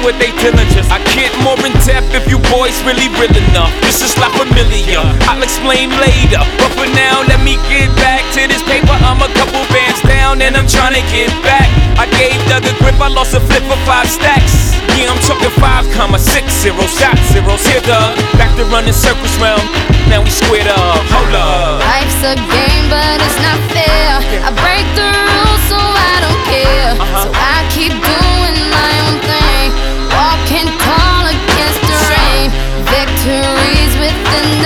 what they diligence. I get more in depth if you boys really real enough. This is not familiar, I'll explain later. But for now, let me get back to this paper. I'm a couple bands down and I'm trying to get back. I gave Doug a grip, I lost a flip for 5 stacks. Yeah, I'm talking 5,6 zeros, shot zeros. Here, Doug, back to running circles round. Now we squared up, hold up. Life's a game, but it's not fair. I break the rules